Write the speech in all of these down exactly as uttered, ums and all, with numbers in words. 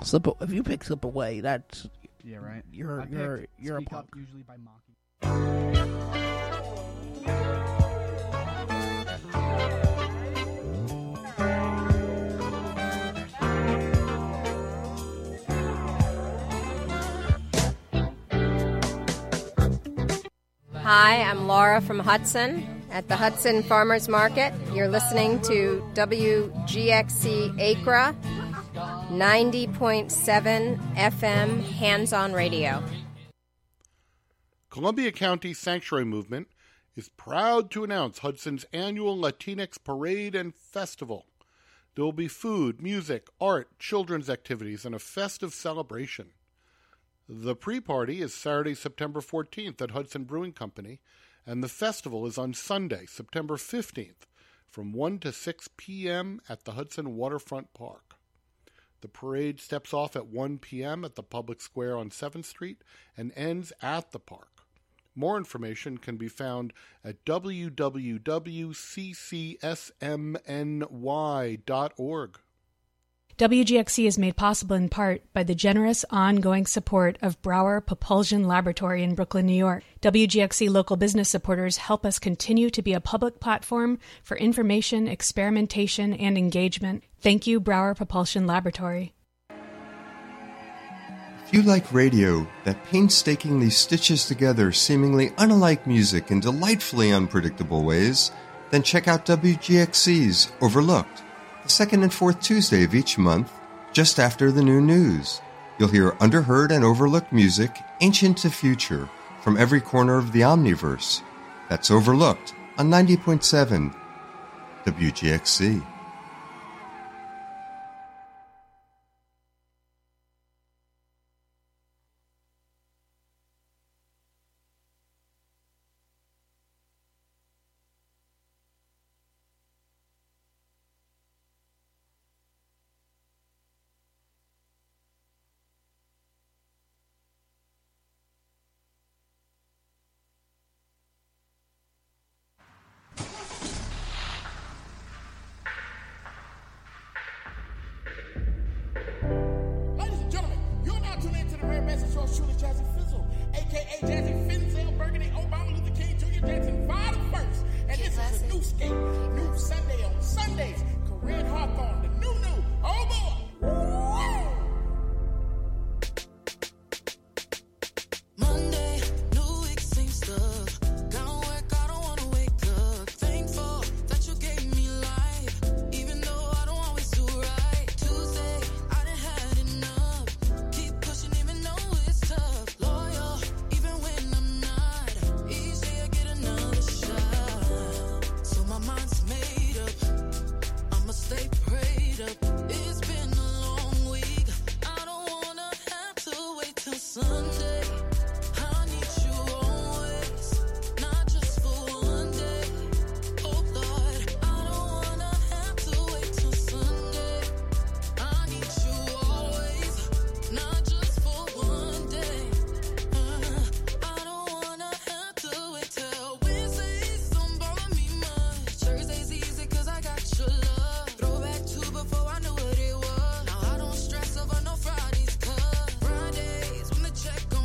Slip if you pick slip away, that's yeah, right. You're I you're you're a Speak punk. Up usually by Maki. Hi, I'm Laura from Hudson at the Hudson Farmers Market. You're listening to W G X C Acra, ninety point seven F M Hands-On Radio. Columbia County Sanctuary Movement is proud to announce Hudson's annual Latinx Parade and Festival. There will be food, music, art, children's activities, and a festive celebration. The pre-party is Saturday, September fourteenth at Hudson Brewing Company, and the festival is on Sunday, September fifteenth, from one to six p.m. at the Hudson Waterfront Park. The parade steps off at one p.m. at the public square on seventh Street and ends at the park. More information can be found at w w w dot c c s m n y dot org. W G X C is made possible in part by the generous ongoing support of Brower Propulsion Laboratory in Brooklyn, New York. W G X C local business supporters help us continue to be a public platform for information, experimentation, and engagement. Thank you, Brower Propulsion Laboratory. If you like radio that painstakingly stitches together seemingly unalike music in delightfully unpredictable ways, then check out W G X C's Overlooked, the second and fourth Tuesday of each month, just after the new news. You'll hear underheard and overlooked music, ancient to future, from every corner of the Omniverse. That's Overlooked on ninety point seven W G X C. Check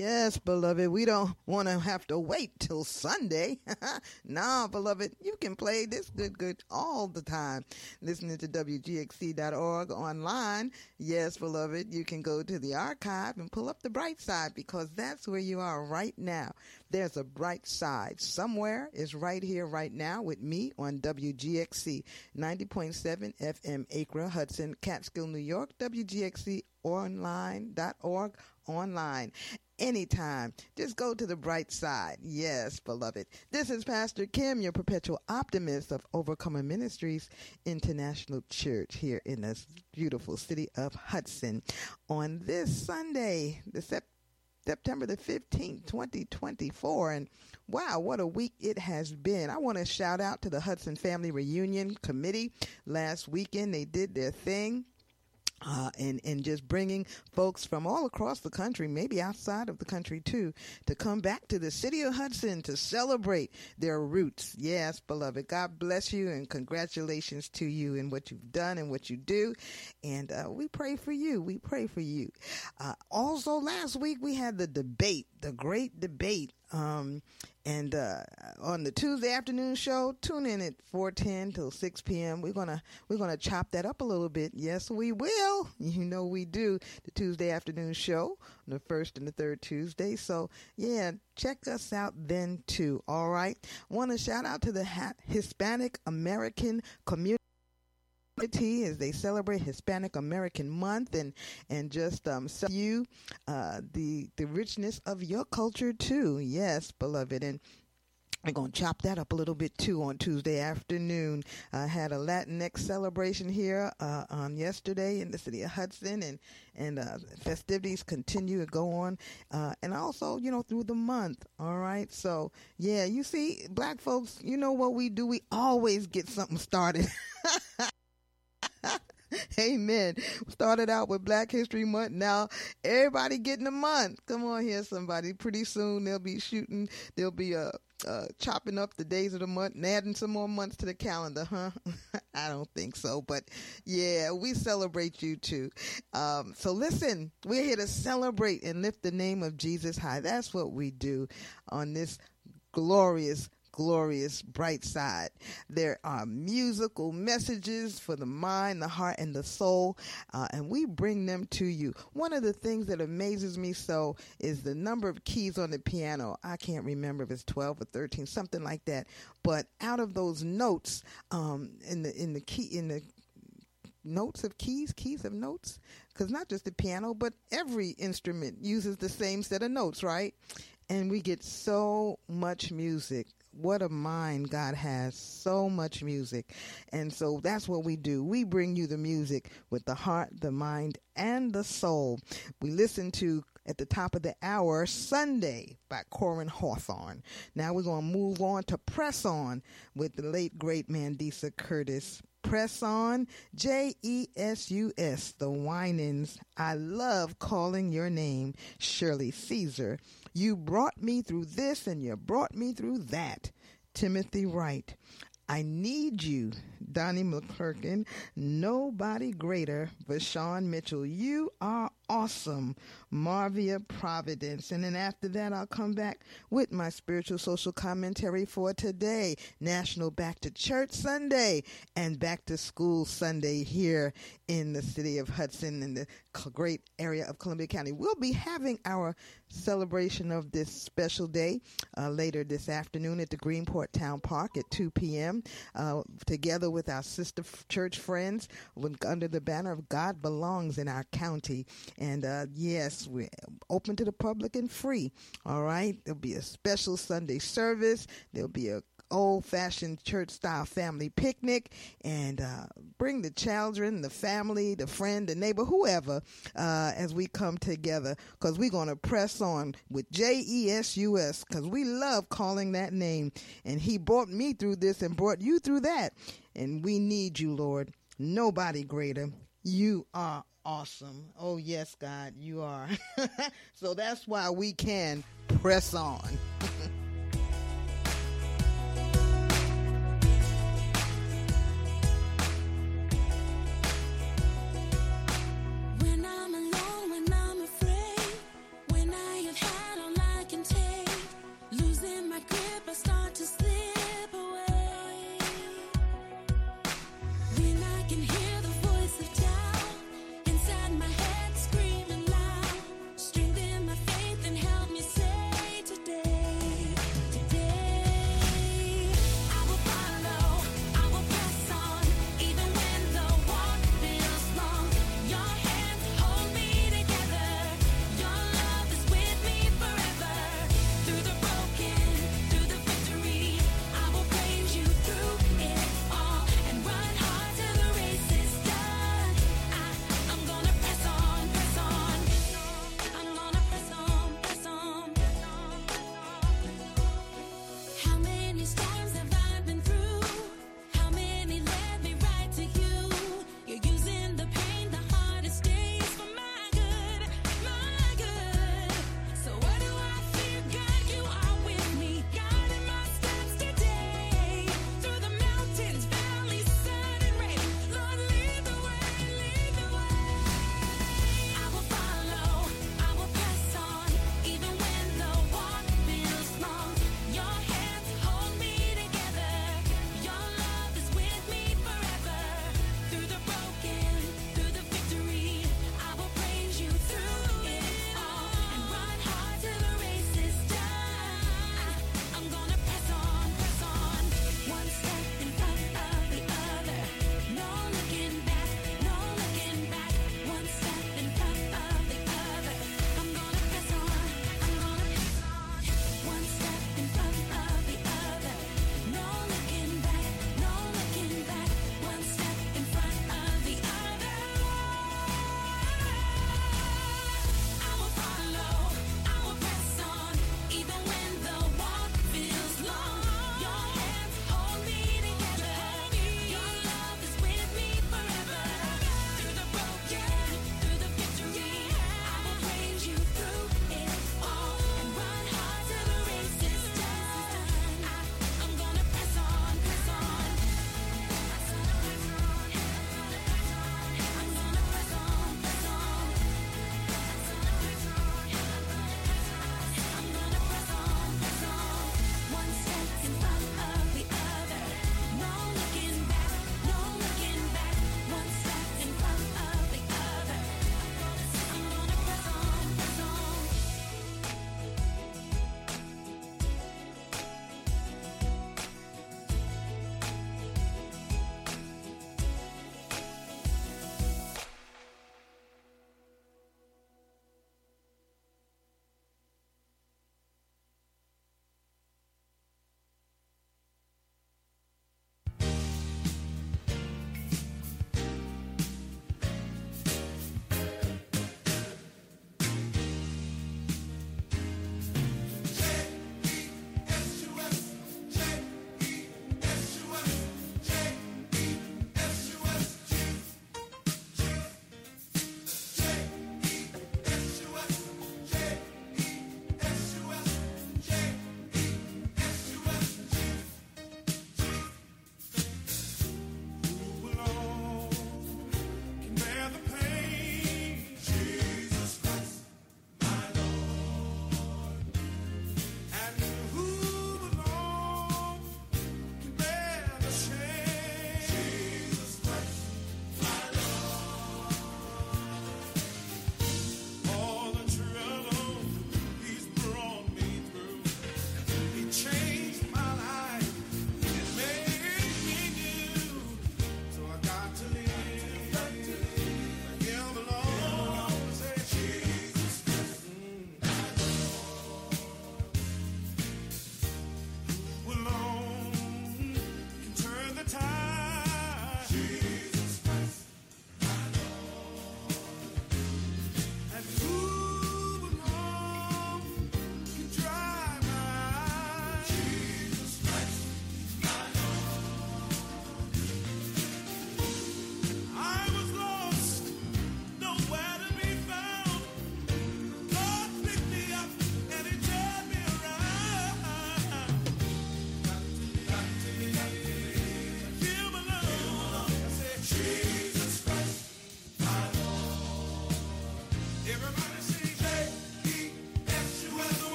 Yes, beloved, we don't want to have to wait till Sunday. Nah, beloved, you can play this good, good all the time. Listening to W G X C dot org online. Yes, beloved, you can go to the archive and pull up the bright side because that's where you are right now. There's a bright side. Somewhere is right here, right now with me on W G X C ninety point seven F M Acra, Hudson, Catskill, New York, W G X C online dot org online. Anytime. Just go to the bright side. Yes, beloved. This is Pastor Kim, your perpetual optimist of Overcomer Ministries International Church here in this beautiful city of Hudson. On this Sunday, the Sep- September the fifteenth, twenty twenty-four, and wow, what a week it has been. I want to shout out to the Hudson Family Reunion Committee. Last weekend, they did their thing. Uh, and, and just bringing folks from all across the country, maybe outside of the country too, to come back to the city of Hudson to celebrate their roots. Yes, beloved, God bless you and congratulations to you in what you've done and what you do. And uh, we pray for you. We pray for you. Uh, also, last week we had the debate, the great debate. Um, and, uh, on the Tuesday afternoon show, tune in at four ten till six p.m. We're going to, we're going to chop that up a little bit. Yes, we will. You know, we do the Tuesday afternoon show on the first and the third Tuesday. So yeah, check us out then too. All right. Want to shout out to the ha- Hispanic American community as they celebrate Hispanic American Month and and just um you uh the the richness of your culture too. Yes, beloved. And we're going to chop that up a little bit, too, on Tuesday afternoon. I uh, had a Latinx celebration here uh, on yesterday in the city of Hudson, and, and uh, festivities continue to go on. Uh, and also, you know, through the month, all right? So, yeah, you see, black folks, you know what we do? We always get something started. Amen. Started out with Black History Month. Now everybody getting a month. Come on here, somebody. Pretty soon they'll be shooting. They'll be uh, uh, chopping up the days of the month and adding some more months to the calendar, huh? I don't think so. But yeah, we celebrate you too. Um, so listen, we're here to celebrate and lift the name of Jesus high. That's what we do on this glorious glorious bright side. There are musical messages for the mind, the heart, and the soul, uh, and we bring them to you. One of the things that amazes me so is the number of keys on the piano. I can't remember if it's twelve or thirteen, something like that. But out of those notes, um, in the in the key in the notes of keys, keys of notes, because not just the piano, but every instrument uses the same set of notes, right? And we get so much music. What a mind God has, so much music. And so that's what we do. We bring you the music with the heart, the mind, and the soul. We listen to, at the top of the hour, Sunday by Corin Hawthorne. Now we're going to move on to Press On with the late, great Mandisa Curtis. Press On, J E S U S, the Winans. I love calling your name, Shirley Caesar. You brought me through this and you brought me through that. Timothy Wright. I Need You, Donnie McClurkin. Nobody Greater, Vashawn Mitchell. You are awesome, Marvia Providence. And then after that, I'll come back with my spiritual social commentary for today. National Back to Church Sunday and Back to School Sunday here in the city of Hudson in the great area of Columbia County. We'll be having our celebration of this special day uh, later this afternoon at the Greenport Town Park at two p.m. Uh, together with our sister f- church friends under the banner of God Belongs in Our County. And uh, yes, we're open to the public and free. All right. There'll be a special Sunday service. There'll be a old-fashioned church-style family picnic, and uh, bring the children, the family, the friend, the neighbor, whoever, uh, as we come together, because we're going to press on with J E S U S, because we love calling that name, and he brought me through this and brought you through that, and we need you, Lord. Nobody greater. You are awesome. Oh, yes, God, you are. So that's why we can press on. When I'm alone, when I'm afraid, when I have had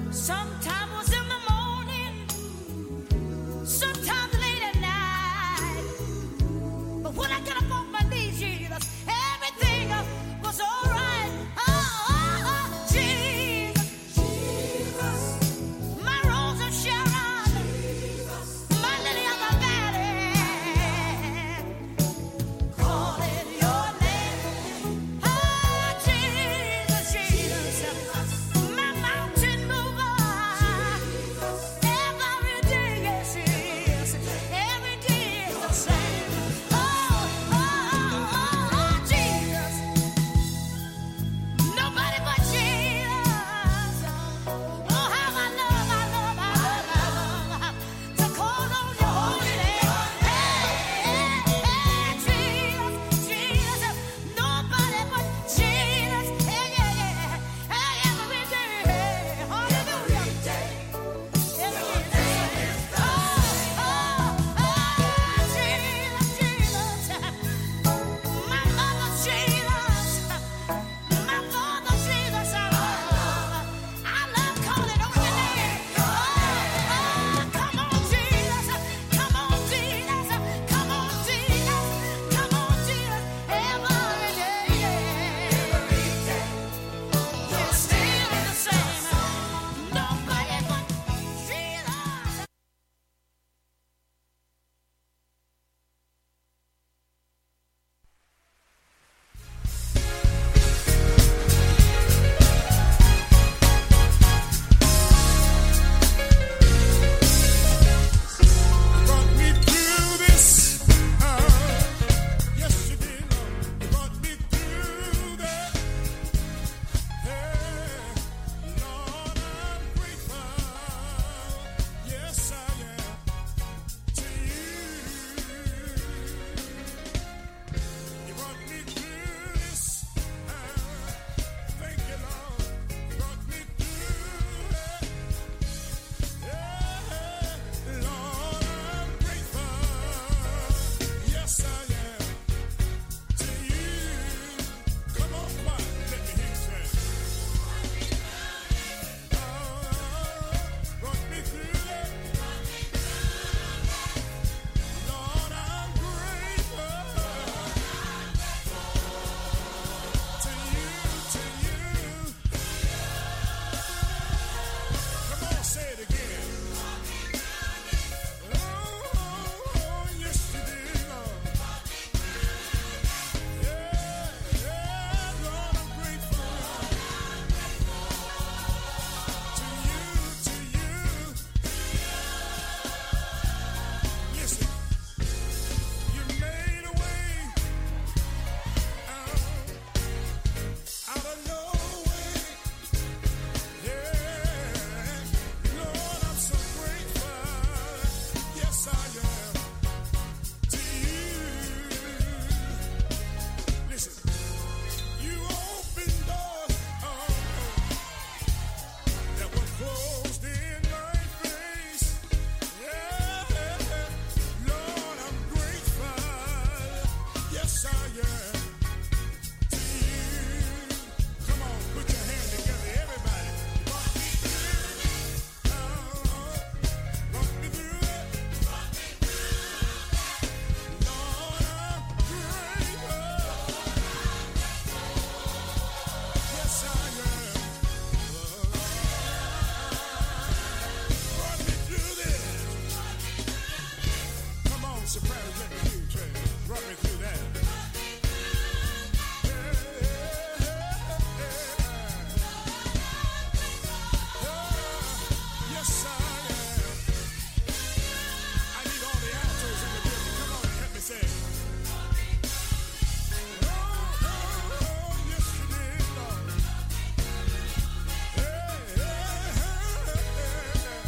Sometimes was in the morning, sometimes late at night. But when I get up on my knees, Jesus, everything was all right. Oh, oh, oh, Jesus, Jesus, my rose of Sharon, Jesus, my lily of the valley, calling your name. Oh, Jesus, Jesus, my mountain mover. Every day, yes, yes, every day is the same. Oh, oh, oh, oh, Jesus, nobody but Jesus. Oh, how I love, I love, I love, I love to call on your holy name. Hey, hey, Jesus, Jesus, nobody but Jesus. Hey, yeah, yeah, hey, every day, hallelujah. Every day. Oh, oh, oh, Jesus, Jesus, my mother Jesus, my father Jesus, I love, I love calling on your name. Oh, oh, come on, Jesus, come on, Jesus, come on, Jesus, come on, Jesus, every day, every day, you're still the same. Nobody but Jesus. Brought me through this. Uh, yes, you did. You brought me through that. Hey, Lord, I'm grateful. Yes, I am to you. You brought me through this. Uh, thank you, Lord. You brought me through that. Yeah, Lord, I'm grateful. Yes, I am to you. Come on, choir, let me hear you say. Oh, brought me through that. Lord, I'm grateful to you, to you. Come on, say it again. Oh, oh, yes, you did, Lord. Yeah, yeah, Lord, I'm grateful to you, to you. Listen, you made a way out, out of no way. Yeah, Lord, I'm so grateful. Yes, I am to you. Listen, you opened doors oh, that were closed in my face. Yeah, Lord, I'm grateful. Yes, I am to you. Come on, put your hand together, everybody. Brought me through it. Oh, brought me through it. Lord, I'm grateful. Yes, I am. Brought me through this. Come on, soprano, let me hear you, Trey. Brought me through that. Yeah, yeah, yeah. Yes, I am. I need all the altos in the building. Come on and help me say it. Oh, oh, oh, yes, you did, Lord. Hey, hey, hey, hey.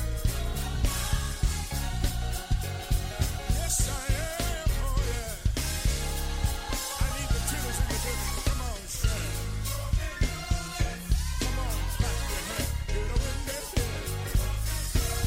Yes, I am. Oh, yeah. I need the tenors in the building. Come on, Shay. Come on, clap your hands. Get up in there.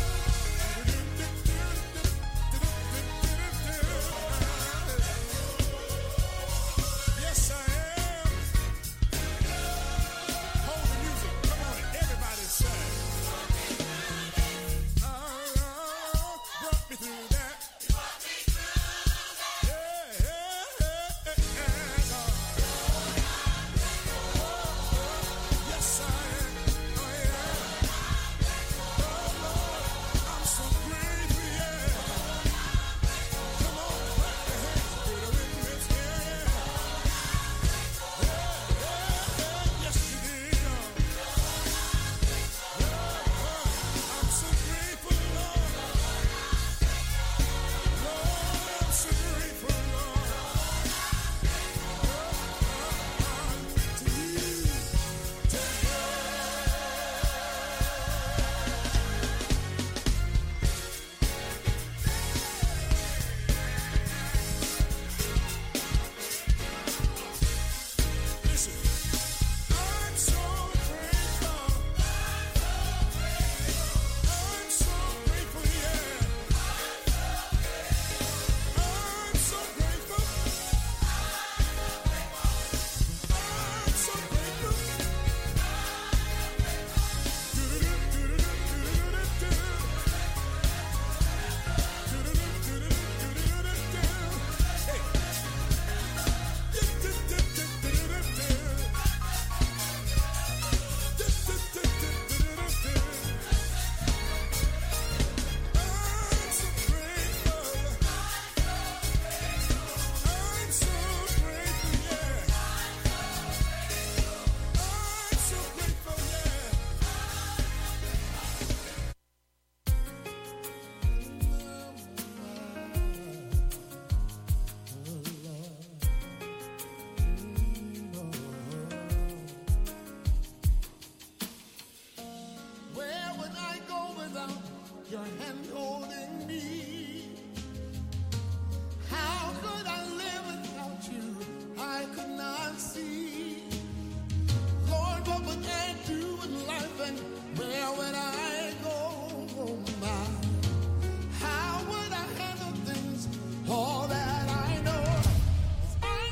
without your hand holding me? How could I live without you? I could not see. Lord, what would I do in life and where would I go? Oh my. How would I handle things? All that I know is I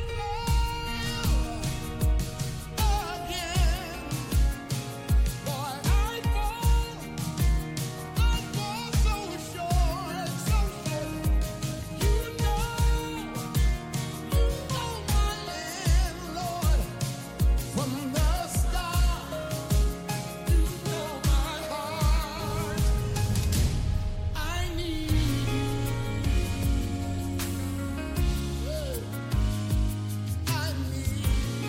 fall again. Boy, I fall, I fall so short, so short. You know, you know my land, Lord, from the start. You know my heart. I need you. I need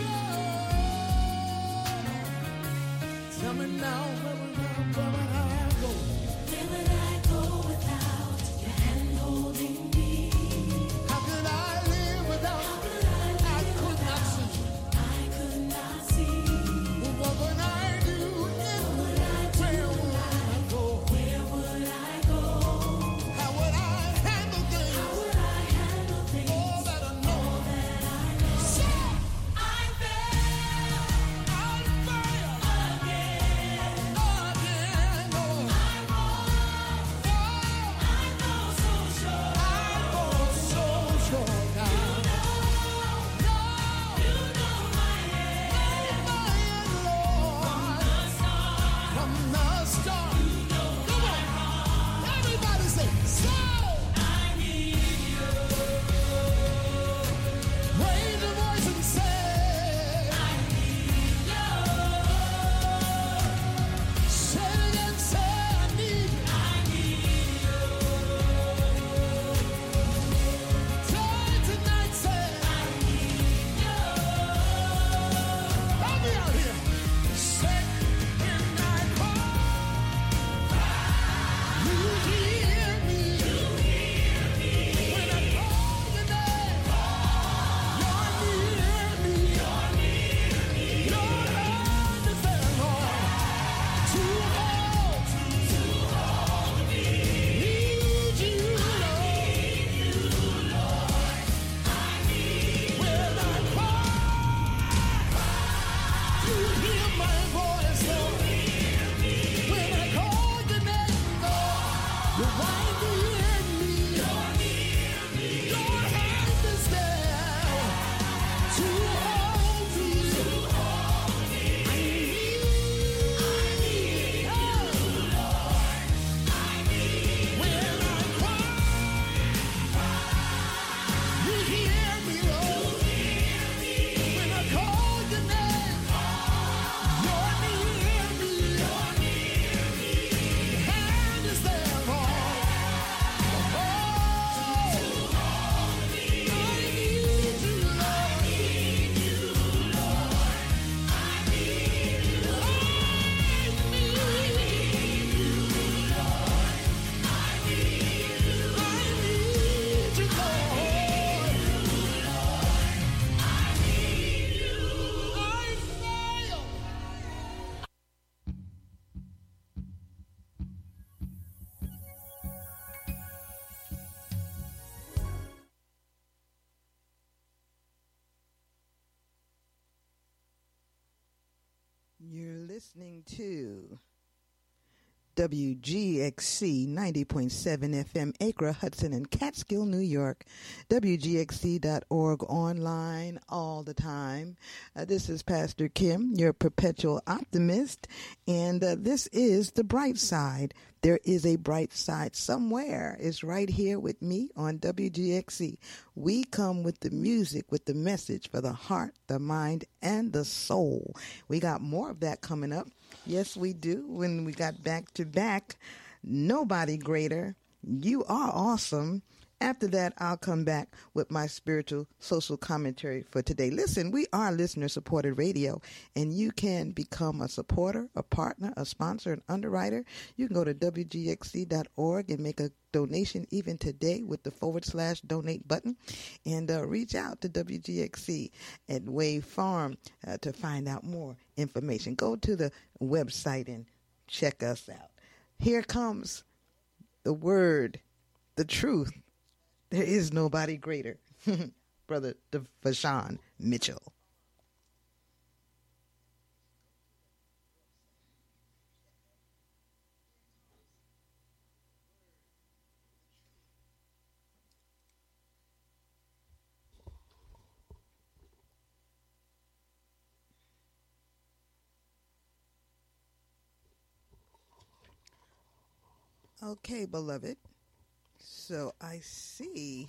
you. Tell me now, where would I, where would I go? Where would I go without your hand holding me? How could I live without How you? could I I live could not without see. I could not see. What would I do? What would I do? Where would I go? Where would I go? How would I handle things? How would I handle things? All that I know. That I know. So I fail I fail again. again, Lord. I fall. I fall so short. I fall so short now. No, you know my hand. My Lord, The start. from the start. Come on, everybody say, so. I need you. Raise your voice and say, I need you. say it again, say I need you. I need Try tonight, say help me out here. Say when I call, you hear me. When I call your name, you're near me. Your hand is there, Lord, to hold, to hold me. Need you, Lord. When I call, you hear my voice, Lord. When I call your name, Lord, you're right near me. Your hand is there to hold me. I need, when I cry, you hear me, Lord. When I call your name, you're near me. Your hand is there, Lord. Oh, I need you, Lord. I need you, Lord. I fail. You're listening to W G X C ninety point seven F M, Acre, Hudson, and Catskill, New York. W G X C dot org, online all the time. Uh, this is Pastor Kim, your perpetual optimist, and uh, this is The Bright Side. There is a bright side somewhere. It's right here with me on W G X C. We come with the music, with the message for the heart, the mind, and the soul. We got more of that coming up. Yes, we do. When we got back to back, Nobody Greater, You Are Awesome. After that, I'll come back with my spiritual social commentary for today. Listen, we are listener-supported radio, and you can become a supporter, a partner, a sponsor, an underwriter. You can go to W G X C dot org and make a donation even today with the forward slash donate button, and uh, reach out to W G X C at Wave Farm uh, to find out more information. Go to the website and check us out. Here comes the word, the truth. There is nobody greater. Brother Devashawn Mitchell. Okay, beloved. So I see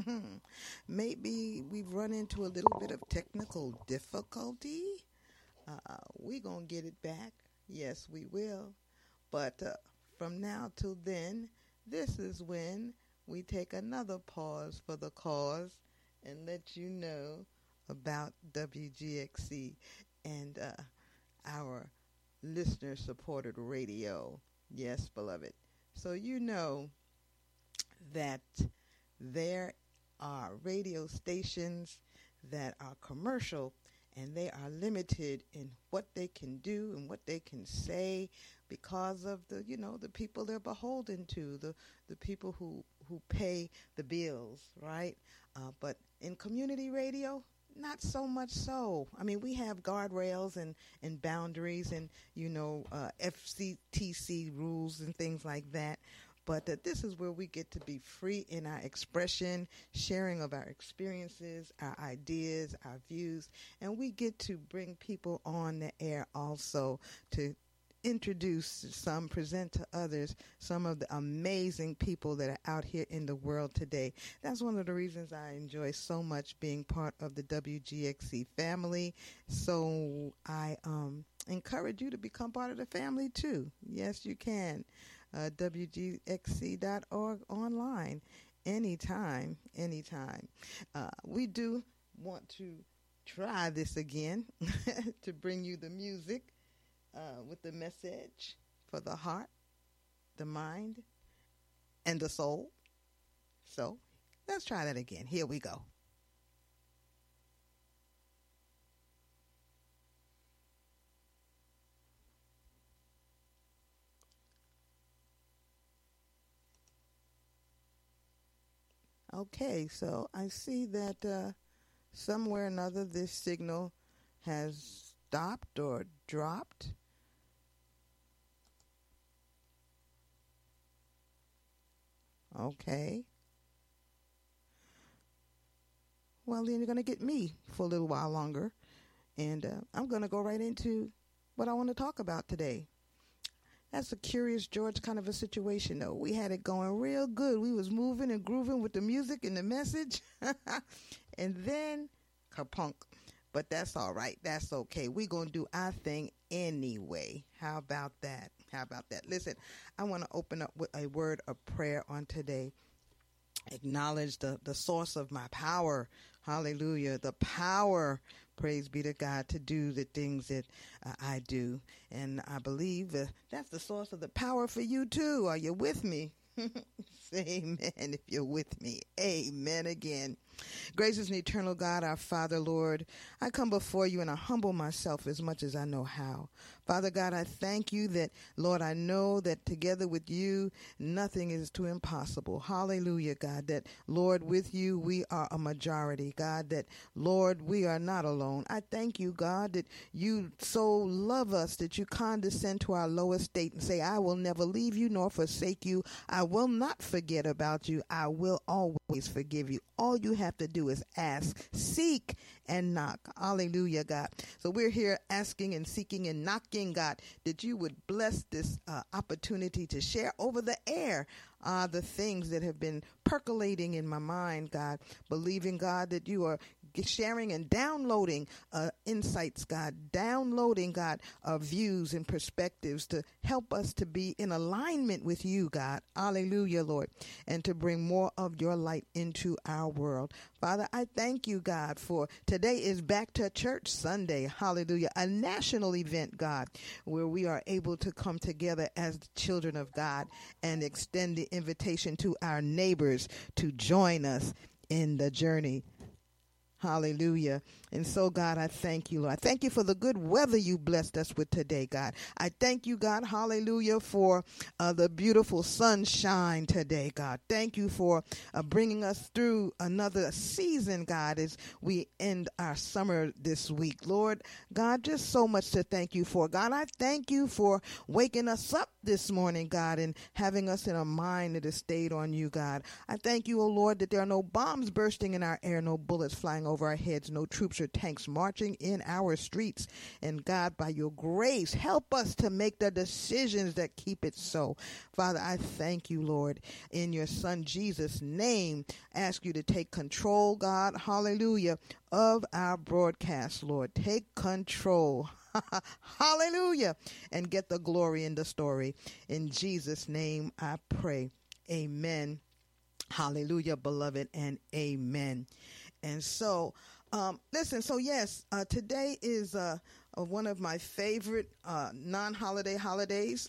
maybe we've run into a little bit of technical difficulty. Uh, we're going to get it back. Yes, we will. But uh, from now till then, this is when we take another pause for the cause and let you know about W G X C and uh, our listener-supported radio. Yes, beloved. So you know that there are radio stations that are commercial and they are limited in what they can do and what they can say because of the, you know, the people they're beholden to, the, the people who, who pay the bills, right? Uh, but in community radio, not so much so. I mean, we have guardrails and, and boundaries and, you know, uh, F C T C rules and things like that. But uh, this is where we get to be free in our expression, sharing of our experiences, our ideas, our views. And we get to bring people on the air also to introduce some, present to others some of the amazing people that are out here in the world today. That's one of the reasons I enjoy so much being part of the W G X C family. So I um, encourage you to become part of the family too. Yes, you can. Uh, W G X C dot org online anytime, anytime. Uh, we do want to try this again to bring you the music Uh, with the message for the heart, the mind, and the soul. So let's try that again. Here we go. Okay, so I see that uh, somewhere or another this signal has stopped or dropped. Okay. Well, then you're going to get me for a little while longer. And uh, I'm going to go right into what I want to talk about today. That's a Curious George kind of a situation, though. We had it going real good. We was moving and grooving with the music and the message. And then, kerplunk. But that's all right. That's okay. We're going to do our thing anyway. How about that? How about that? Listen, I want to open up with a word of prayer on today. Acknowledge the, the source of my power. Hallelujah. The power, praise be to God, to do the things that uh, I do. And I believe uh, that's the source of the power for you too. Are you with me? Say amen if you're with me. Amen again. Gracious and eternal God, our Father, Lord, I come before you and I humble myself as much as I know how. Father God, I thank you that, Lord, I know that together with you, nothing is too impossible. Hallelujah, God, that, Lord, with you, we are a majority. God, that, Lord, we are not alone. I thank you, God, that you so love us that you condescend to our lowest state and say, I will never leave you nor forsake you. I will not forget about you. I will always forgive you. All you have to do is ask, seek, and knock. Hallelujah, God. So we're here asking and seeking and knocking, God, that you would bless this uh, opportunity to share over the air uh, the things that have been percolating in my mind, God. Believing, God, that you are sharing and downloading uh, insights, God, downloading, God, uh, views and perspectives to help us to be in alignment with you, God. Hallelujah, Lord, and to bring more of your light into our world. Father, I thank you, God, for today is Back to Church Sunday. Hallelujah, a national event, God, where we are able to come together as the children of God and extend the invitation to our neighbors to join us in the journey. Hallelujah. And so, God, I thank you, Lord. I thank you for the good weather you blessed us with today, God. I thank you, God, hallelujah, for uh, the beautiful sunshine today, God. Thank you for uh, bringing us through another season, God, as we end our summer this week. Lord, God, just so much to thank you for. God, I thank you for waking us up this morning, God, and having us in a mind that is stayed on you, God. I thank you, O Lord, that there are no bombs bursting in our air, no bullets flying over our heads, no troops or tanks marching in our streets. And God, by your grace, help us to make the decisions that keep it so. Father, I thank you, Lord, in your Son Jesus' name. Ask you to take control, God, hallelujah, of our broadcast, Lord. Take control. Hallelujah. And get the glory in the story. In Jesus' name I pray. Amen. Hallelujah, beloved, and amen. And so, um, listen, so yes, uh, today is uh, uh, one of my favorite uh, non-holiday holidays,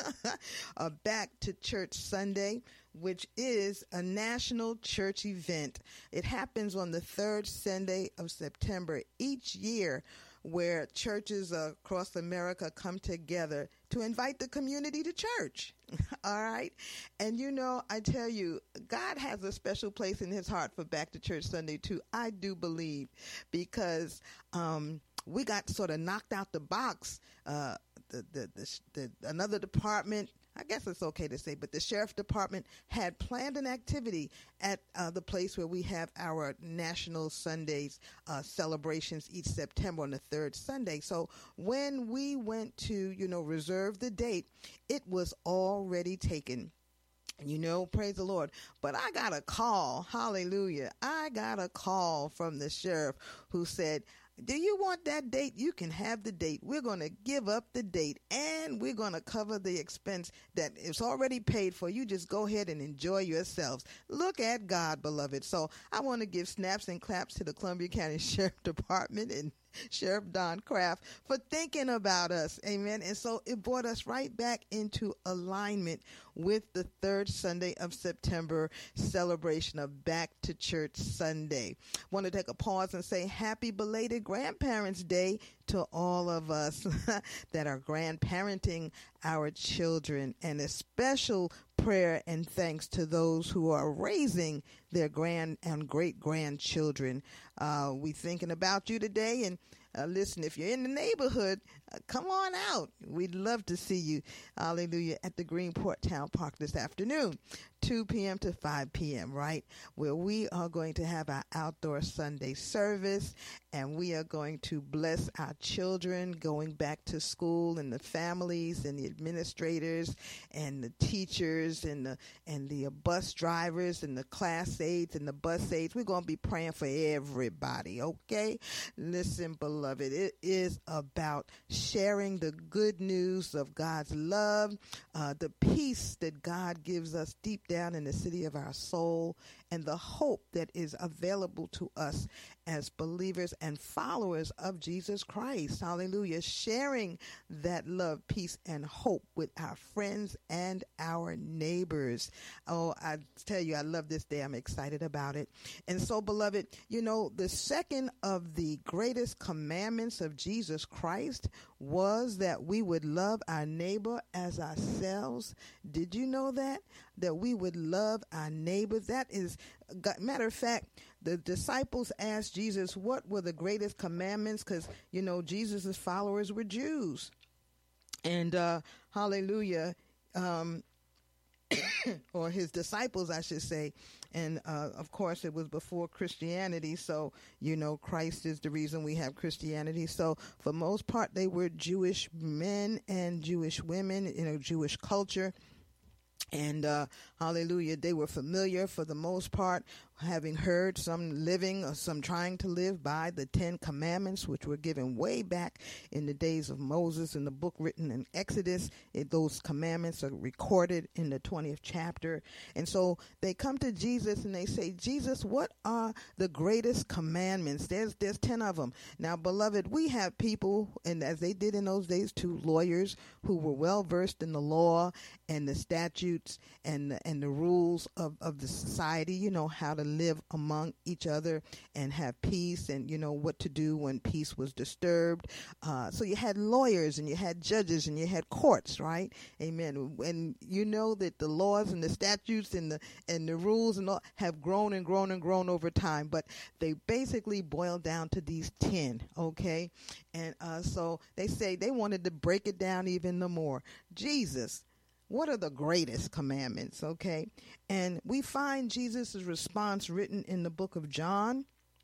uh, Back to Church Sunday, which is a national church event. It happens on the third Sunday of September each year, where churches uh, across America come together to invite the community to church. All right. And, you know, I tell you, God has a special place in his heart for Back to Church Sunday, too. I do believe, because um, we got sort of knocked out the box. Uh, the, the, the, the another department, I guess it's okay to say, but the sheriff department had planned an activity at uh, the place where we have our National Sundays uh, celebrations each September on the third Sunday. So when we went to, you know, reserve the date, it was already taken. You know, praise the Lord. But I got a call, hallelujah. I got a call from the sheriff who said, do you want that date? You can have the date. We're going to give up the date, and we're going to cover the expense that is already paid for. You just go ahead and enjoy yourselves. Look at God, beloved. So I want to give snaps and claps to the Columbia County Sheriff Department and Sheriff Don Kraft for thinking about us. Amen. And so it brought us right back into alignment with the third Sunday of September celebration of Back to Church Sunday. Want to take a pause and say happy belated Grandparents' Day to all of us that are grandparenting our children, and a special prayer and thanks to those who are raising their grand and great grandchildren. Uh, we thinking about you today, and uh, listen, if you're in the neighborhood, uh, come on out. We'd love to see you, hallelujah, at the Greenport Town Park this afternoon, two p.m. to five p.m., right, where we are going to have our outdoor Sunday service, and we are going to bless our children going back to school, and the families and the administrators and the teachers and the and the bus drivers and the class aides and the bus aides. We're going to be praying for everybody, okay? Listen, beloved, it is about sharing the good news of God's love, uh, the peace that God gives us deep down in the city of our soul, and the hope that is available to us as believers and followers of Jesus Christ. Hallelujah. Sharing that love, peace, and hope with our friends and our neighbors. Oh, I tell you, I love this day. I'm excited about it. And so, beloved, you know, the second of the greatest commandments of Jesus Christ was that we would love our neighbor as ourselves. Did you know that? That we would love our neighbors. That is, matter of fact, the disciples asked Jesus, what were the greatest commandments? Because, you know, Jesus' followers were Jews. And, uh, hallelujah, um, or his disciples, I should say. And, uh, of course, it was before Christianity. So, you know, Christ is the reason we have Christianity. So, for most part, they were Jewish men and Jewish women, you know, Jewish culture. And, uh, hallelujah, they were familiar for the most part, having heard some living or some trying to live by the Ten Commandments, which were given way back in the days of Moses in the book written in Exodus. It, those commandments are recorded in the twentieth chapter. And so they come to Jesus and they say, Jesus, what are the greatest commandments? There's there's ten of them. Now, beloved, we have people, and as they did in those days too, lawyers who were well versed in the law and the statutes statutes and the, and the rules of, of the society, you know, how to live among each other and have peace, and, you know, what to do when peace was disturbed. Uh, so you had lawyers and you had judges and you had courts, right? Amen. And you know that the laws and the statutes and the and the rules and all have grown and grown and grown over time, but they basically boil down to these ten, okay? And uh, so they say they wanted to break it down even the more. Jesus, what are the greatest commandments, okay? And we find Jesus' response written in the book of John,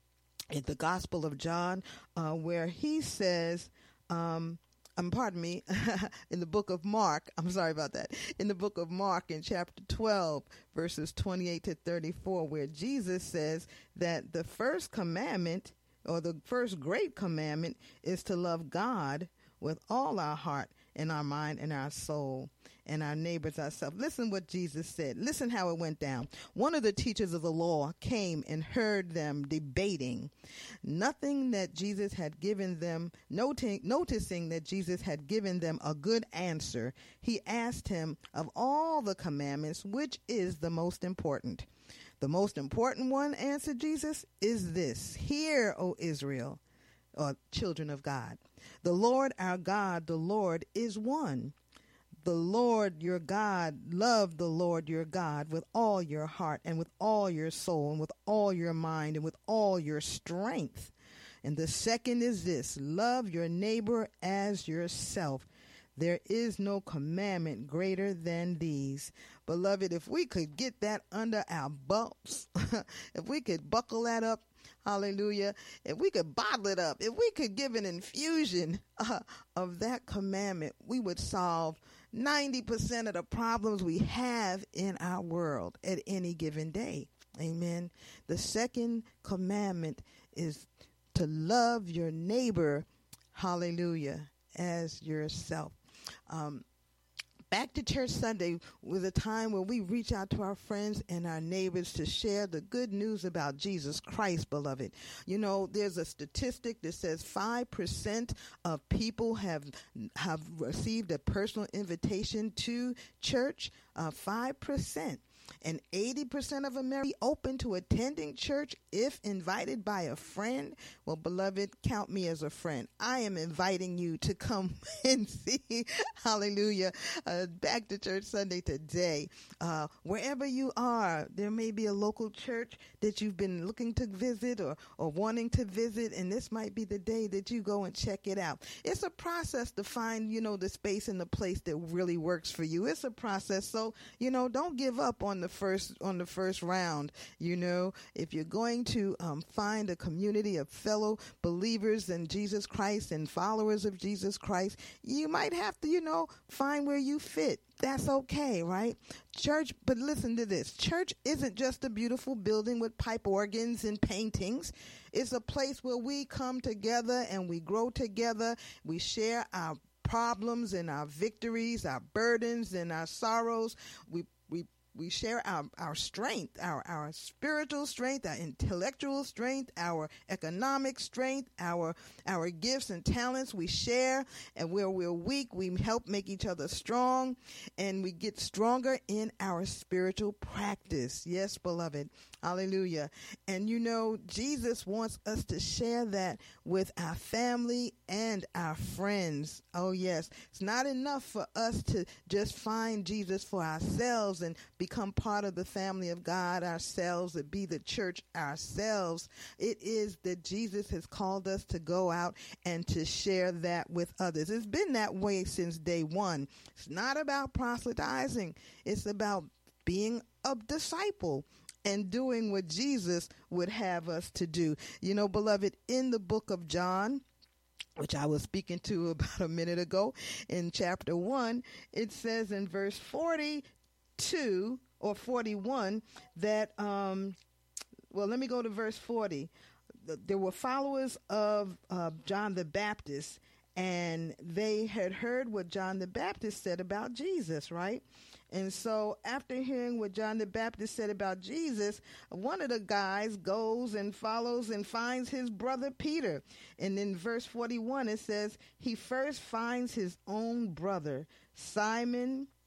in the Gospel of John, uh, where he says, um, um, pardon me, in the book of Mark, I'm sorry about that, in the book of Mark in chapter twelve, verses twenty-eight to thirty-four, where Jesus says that the first commandment, or the first great commandment, is to love God with all our heart and our mind and our soul, and our neighbors ourselves. Listen what Jesus said. Listen how it went down. One of the teachers of the law came and heard them debating. Nothing that Jesus had given them, noting, noticing that Jesus had given them a good answer, he asked him, of all the commandments, which is the most important? The most important one, answered Jesus, is this: Hear, O Israel, or children of God. The Lord our God, the Lord is one. The Lord your God, love the Lord your God with all your heart and with all your soul and with all your mind and with all your strength. And the second is this: love your neighbor as yourself. There is no commandment greater than these. Beloved, if we could get that under our belts, if we could buckle that up, hallelujah, if we could bottle it up, if we could give an infusion uh, of that commandment, we would solve ninety percent of the problems we have in our world at any given day. Amen. The second commandment is to love your neighbor, hallelujah, as yourself. Um, Back to Church Sunday was a time where we reach out to our friends and our neighbors to share the good news about Jesus Christ, beloved. You know, there's a statistic that says five percent of people have have received a personal invitation to church, uh, five percent. And eighty percent of Americans are open to attending church if invited by a friend. Well, beloved, count me as a friend. I am inviting you to come and see, hallelujah, uh, Back to Church Sunday today. Uh, wherever you are, there may be a local church that you've been looking to visit or, or wanting to visit, and this might be the day that you go and check it out. It's a process to find, you know, the space and the place that really works for you. It's a process, so, you know, don't give up on the first on the first round. You know, if you're going to um, find a community of fellow believers in Jesus Christ and followers of Jesus Christ, you might have to, you know, find where you fit. That's okay, right? Church, but listen to this. Church isn't just a beautiful building with pipe organs and paintings. It's a place where we come together and we grow together. We share our problems and our victories, our burdens and our sorrows. We we We share our, our strength, our, our spiritual strength, our intellectual strength, our economic strength, our our gifts and talents. We share, and where we're weak, we help make each other strong, and we get stronger in our spiritual practice. Yes, beloved. Hallelujah. And you know, Jesus wants us to share that with our family and our friends. Oh, yes. It's not enough for us to just find Jesus for ourselves and become part of the family of God ourselves, and be the church ourselves. It is that Jesus has called us to go out and to share that with others. It's been that way since day one. It's not about proselytizing. It's about being a disciple and doing what Jesus would have us to do. You know, beloved, in the book of John, which I was speaking to about a minute ago, in chapter one, it says in verse forty-two or forty-one that, um, well, let me go to verse forty. There were followers of uh, John the Baptist, and they had heard what John the Baptist said about Jesus, right? And so after hearing what John the Baptist said about Jesus, one of the guys goes and follows and finds his brother Peter. And in verse forty-one, it says, he first finds his own brother, Simon,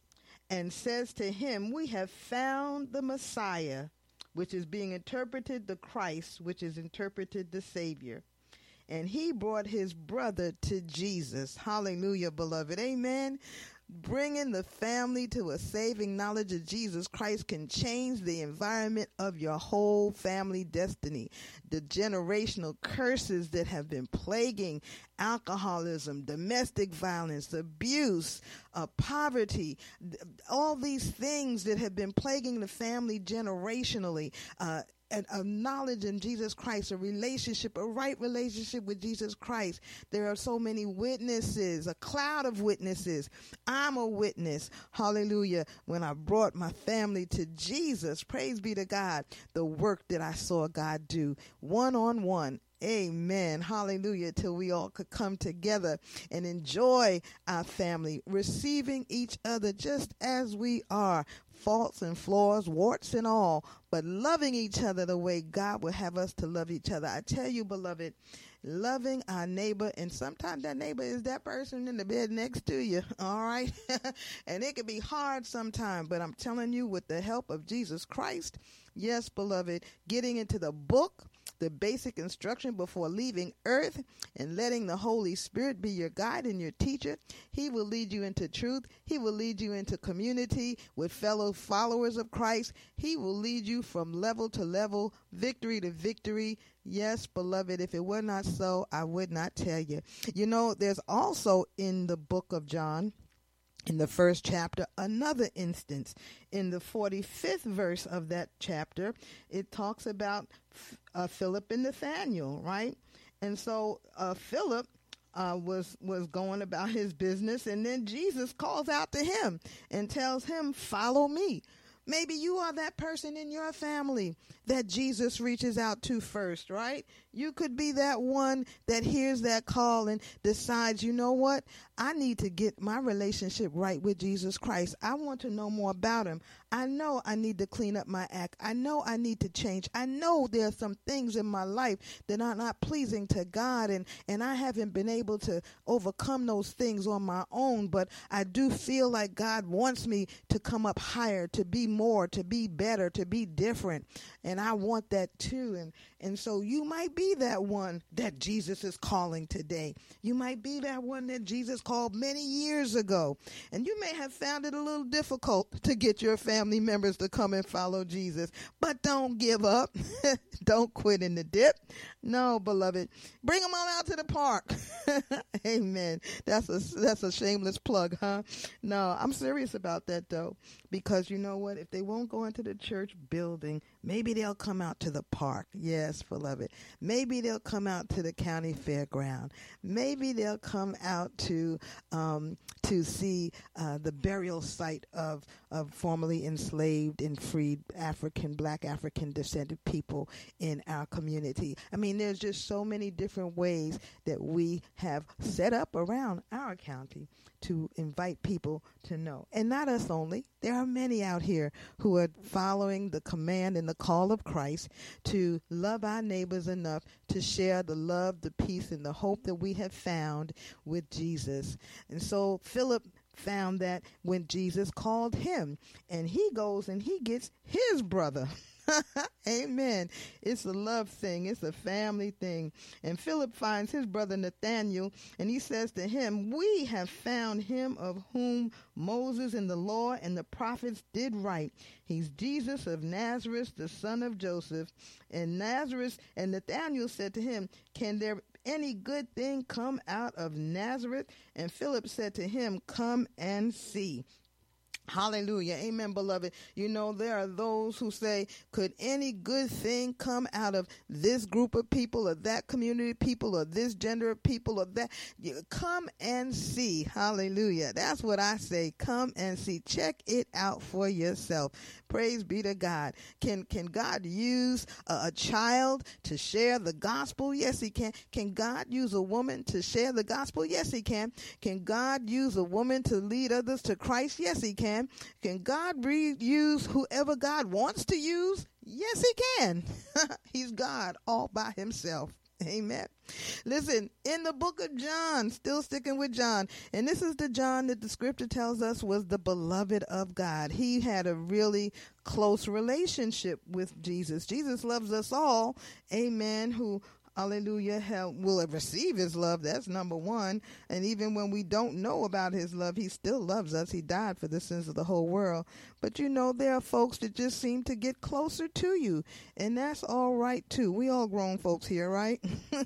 and says to him, we have found the Messiah, which is being interpreted the Christ, which is interpreted the Savior. And he brought his brother to Jesus. Hallelujah, beloved. Amen. Bringing the family to a saving knowledge of Jesus Christ can change the environment of your whole family destiny. The generational curses that have been plaguing alcoholism, domestic violence, abuse, uh, poverty, th- all these things that have been plaguing the family generationally, uh, and a knowledge in Jesus Christ, a relationship, a right relationship with Jesus Christ. There are so many witnesses, a cloud of witnesses. I'm a witness, hallelujah, when I brought my family to Jesus. Praise be to God, the work that I saw God do one-on-one. Amen. Hallelujah. Till we all could come together and enjoy our family, receiving each other just as we are, faults and flaws, warts and all, but loving each other the way God would have us to love each other. I tell you, beloved, loving our neighbor, and sometimes that neighbor is that person in the bed next to you, all right? And it can be hard sometimes, but I'm telling you, with the help of Jesus Christ, yes, beloved, getting into the book, the basic instruction before leaving earth, and letting the Holy Spirit be your guide and your teacher, he will lead you into truth. He will lead you into community with fellow followers of Christ. He will lead you from level to level, victory to victory. Yes, beloved, if it were not so, I would not tell you. You know, there's also in the book of John, in the first chapter, another instance. In the forty-fifth verse of that chapter, it talks about uh, Philip and Nathaniel, right? And so uh, Philip uh, was was going about his business, and then Jesus calls out to him and tells him, follow me. Maybe you are that person in your family that Jesus reaches out to first, right? You could be that one that hears that call and decides, you know what? I need to get my relationship right with Jesus Christ. I want to know more about him. I know I need to clean up my act. I know I need to change. I know there are some things in my life that are not pleasing to God, and, and I haven't been able to overcome those things on my own, but I do feel like God wants me to come up higher, to be more, to be better, to be different. And I want that too. And, and so you might be that one that Jesus is calling today. You might be that one that Jesus called many years ago. And you may have found it a little difficult to get your family members to come and follow Jesus. But don't give up. Don't quit in the dip. No, beloved. Bring them on out to the park. Amen. That's a, that's a shameless plug, huh? No, I'm serious about that, though. Because you know what? If they won't go into the church building, maybe they'll come out to the park. Yes, beloved. Maybe they'll come out to the county fairground. Maybe they'll come out to um, to see uh, the burial site of, of formerly enslaved and freed African, black African descended people in our community. I mean, there's just so many different ways that we have set up around our county to invite people to know. And not us only. There are many out here who are following the command and the call of Christ to love our neighbors enough to share the love, the peace, and the hope that we have found with Jesus. And so Philip found that when Jesus called him, and he goes and he gets his brother. Amen. It's a love thing. It's a family thing. And Philip finds his brother Nathaniel, and he says to him, we have found him of whom Moses and the law and the prophets did write. He's Jesus of Nazareth, the son of Joseph. And Nazareth, and Nathaniel said to him, can there any good thing come out of Nazareth? And Philip said to him, come and see. Hallelujah. Amen, beloved. You know, there are those who say, could any good thing come out of this group of people or that community of people or this gender of people or that? You come and see. Hallelujah. That's what I say. Come and see. Check it out for yourself. Praise be to God. Can can God use a, a child to share the gospel? Yes, he can. Can God use a woman to share the gospel? Yes, he can. Can God use a woman to lead others to Christ? Yes, he can. Can God re- use whoever God wants to use? Yes, he can. He's God all by himself. Amen. Listen, in the book of John, still sticking with John, and this is the John that the scripture tells us was the beloved of God. He had a really close relationship with Jesus. Jesus loves us all, amen, who, hallelujah, hell, will receive his love. That's number one. And even when we don't know about his love, he still loves us. He died for the sins of the whole world. But you know, there are folks that just seem to get closer to you. And that's all right, too. We all grown folks here, right?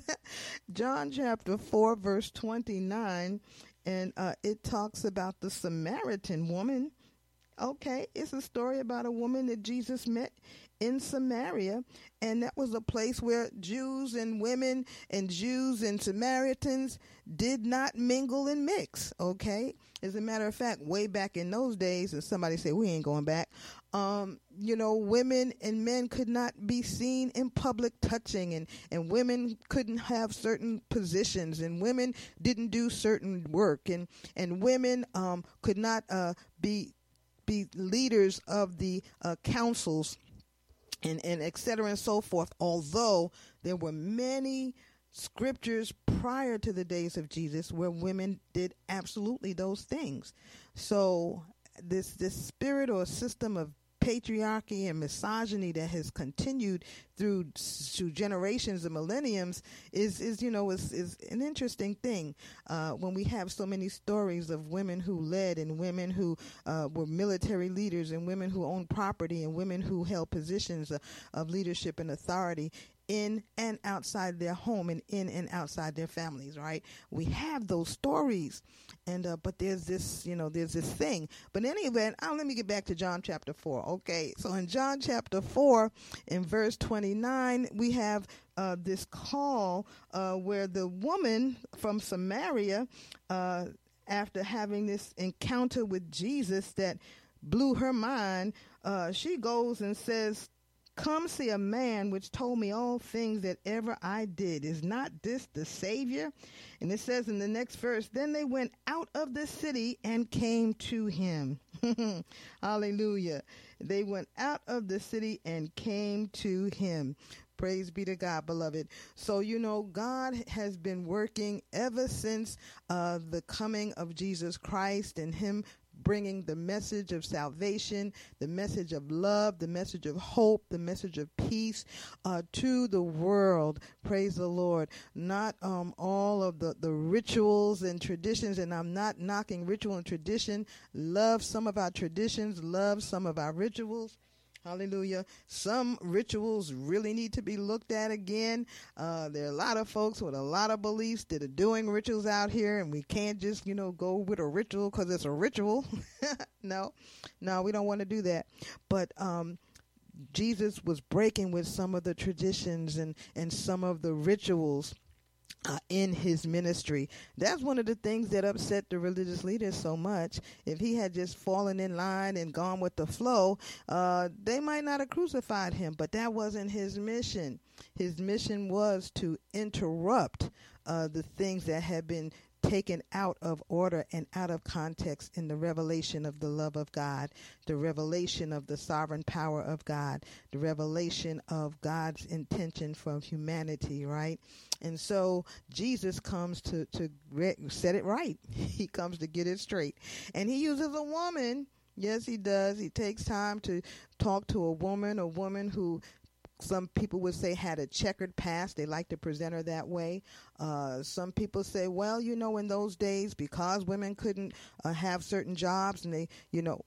John chapter four, verse twenty-nine. And uh, it talks about the Samaritan woman. Okay, it's a story about a woman that Jesus met in Samaria, and that was a place where Jews and women and Jews and Samaritans did not mingle and mix, okay? As a matter of fact, way back in those days, and somebody say, we ain't going back, um, you know, women and men could not be seen in public touching, and, and women couldn't have certain positions, and women didn't do certain work, and, and women um, could not uh, be be leaders of the uh, councils, and, and et cetera and so forth, although there were many scriptures prior to the days of Jesus where women did absolutely those things. So this this spirit or system of patriarchy and misogyny that has continued through through generations and millenniums is is you know is is an interesting thing uh, when we have so many stories of women who led, and women who uh, were military leaders, and women who owned property, and women who held positions of, of leadership and authority in and outside their home, and in and outside their families, right? We have those stories, and uh, but there's this, you know, there's this thing. But in any event, uh, let me get back to John chapter four. Okay, so in John chapter four, in verse twenty-nine, we have uh, this call uh, where the woman from Samaria, uh, after having this encounter with Jesus that blew her mind, uh, she goes and says, "Come see a man which told me all things that ever I did. Is not this the Savior?" And it says in the next verse, "Then they went out of the city and came to him." Hallelujah. They went out of the city and came to him. Praise be to God, beloved. So, you know, God has been working ever since uh, the coming of Jesus Christ, and him bringing the message of salvation, the message of love, the message of hope, the message of peace uh, to the world. Praise the Lord. Not um, all of the, the rituals and traditions, and I'm not knocking ritual and tradition. Love some of our traditions, love some of our rituals. Hallelujah. Some rituals really need to be looked at again. Uh, there are a lot of folks with a lot of beliefs that are doing rituals out here, and we can't just, you know, go with a ritual because it's a ritual. no, no, we don't want to do that. But um, Jesus was breaking with some of the traditions and, and some of the rituals Uh, in his ministry. That's one of the things that upset the religious leaders so much. If he had just fallen in line and gone with the flow, uh, they might not have crucified him, but that wasn't his mission. His mission was to interrupt uh, the things that had been taken out of order and out of context in the revelation of the love of God, the revelation of the sovereign power of God, the revelation of God's intention for humanity, right? And so Jesus comes to, to re- set it right. He comes to get it straight. And he uses a woman. Yes, he does. He takes time to talk to a woman, a woman who some people would say had a checkered past. They like to present her that way. Uh, some people say, well, you know, in those days, because women couldn't uh, have certain jobs, and they, you know,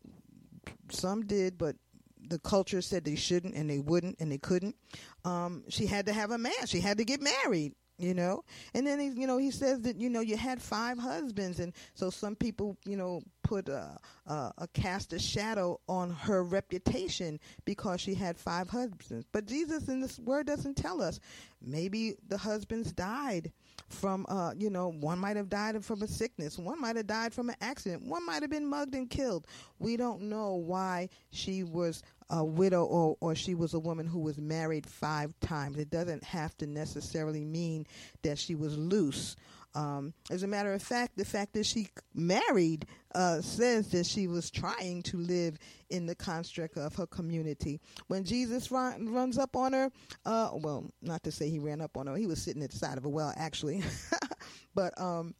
some did, but the culture said they shouldn't, and they wouldn't, and they couldn't. Um, she had to have a man. She had to get married. You know, and then he, you know, he says that, you know, you had five husbands. And so some people, you know, put a, a, a cast a shadow on her reputation because she had five husbands. But Jesus in this word doesn't tell us. Maybe the husbands died from, uh, you know, one might have died from a sickness. One might have died from an accident. One might have been mugged and killed. We don't know why she was a widow, or, or she was a woman who was married five times. It doesn't have to necessarily mean that she was loose. Um, as a matter of fact, the fact that she married uh, says that she was trying to live in the construct of her community. When Jesus run, runs up on her, uh, well, not to say he ran up on her, he was sitting at the side of a well, actually. But um,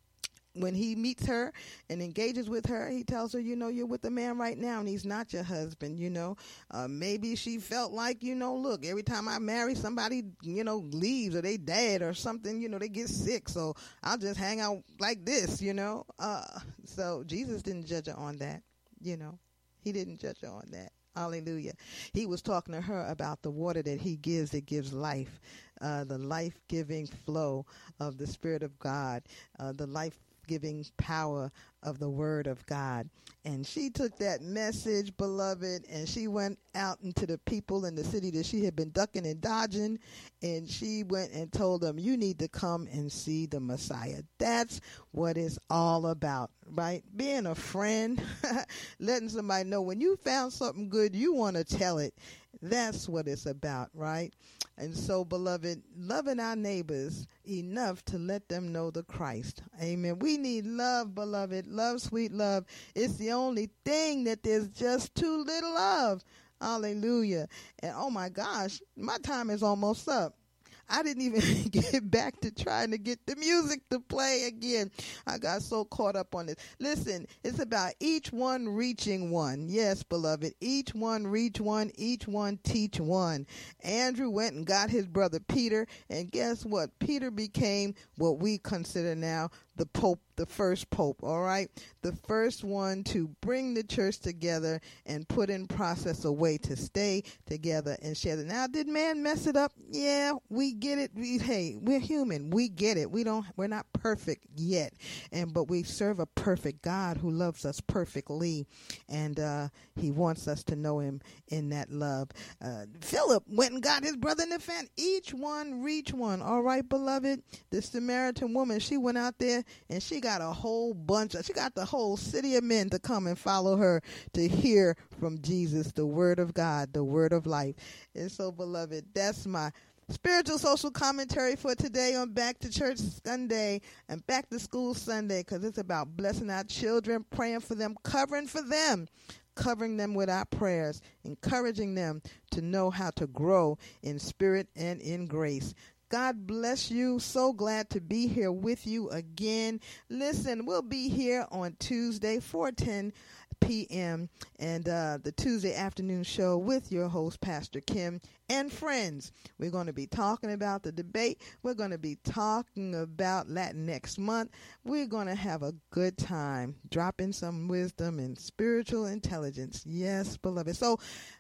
when he meets her and engages with her, he tells her, you know, you're with a man right now and he's not your husband, you know. Uh, maybe she felt like, you know, look, every time I marry somebody, you know, leaves or they dead or something, you know, they get sick. So I'll just hang out like this, you know. Uh, so Jesus didn't judge her on that, you know. He didn't judge her on that. Hallelujah. He was talking to her about the water that he gives that gives life, uh, the life-giving flow of the Spirit of God, uh, the life giving power of the Word of God. And she took that message, beloved, and she went out into the people in the city that she had been ducking and dodging, and she went and told them, you need to come and see the Messiah. That's what it's all about, right? Being a friend, letting somebody know when you found something good, you want to tell it. That's what it's about, right? And so, beloved, loving our neighbors enough to let them know the Christ. Amen. We need love, beloved. Love, sweet love. It's the only thing that there's just too little of. Hallelujah. And oh my gosh, my time is almost up. I didn't even get back to trying to get the music to play again. I got so caught up on this. Listen, it's about each one reaching one. Yes, beloved, each one reach one, each one teach one. Andrew went and got his brother Peter, and guess what? Peter became what we consider now the Pope, the first Pope, all right? The first one to bring the church together and put in process a way to stay together and share it. Now, did man mess it up? Yeah, we get it. We, hey, we're human. We get it. We don't, we're not perfect yet. And, but we serve a perfect God who loves us perfectly. And, uh, he wants us to know him in that love. Uh, Philip went and got his brother Nathan. Each one reach one. All right, beloved. The Samaritan woman, she went out there and she got a whole bunch of, she got the whole city of men to come and follow her to hear from Jesus, the word of God, the word of life. And so, beloved, that's my spiritual social commentary for today on Back to Church Sunday and Back to School Sunday, because it's about blessing our children, praying for them, covering for them, covering them with our prayers, encouraging them to know how to grow in spirit and in grace. God bless you. So glad to be here with you again. Listen, we'll be here on Tuesday, four ten p.m. and uh, the Tuesday afternoon show with your host, Pastor Kim, and friends. We're going to be talking about the debate. We're going to be talking about Latinx Month. We're going to have a good time, dropping some wisdom and spiritual intelligence. Yes, beloved. So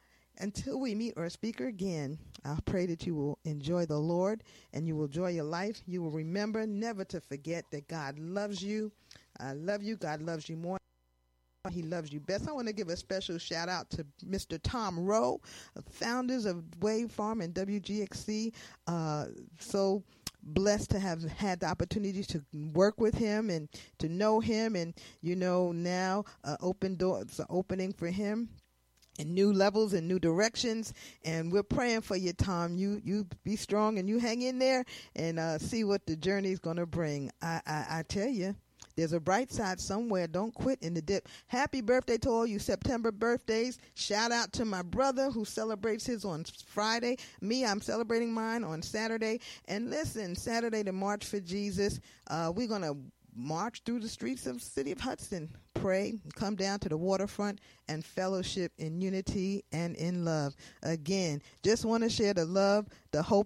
until we meet or speak again, I pray that you will enjoy the Lord and you will enjoy your life. You will remember never to forget that God loves you. I love you. God loves you more. He loves you best. I want to give a special shout out to Mister Tom Rowe, founders of Wave Farm and W G X C. Uh, so blessed to have had the opportunity to work with him and to know him. And, you know, now uh, open doors are opening for him in new levels and new directions, and we're praying for you, Tom. You you be strong and you hang in there and uh, see what the journey is going to bring. I, I I tell you, there's a bright side somewhere. Don't quit in the dip. Happy birthday to all you September birthdays. Shout out to my brother who celebrates his on Friday. Me, I'm celebrating mine on Saturday. And listen, Saturday to March for Jesus. Uh, we're going to march through the streets of the city of Hudson, pray, come down to the waterfront, and fellowship in unity and in love. Again, just want to share the love, the hope,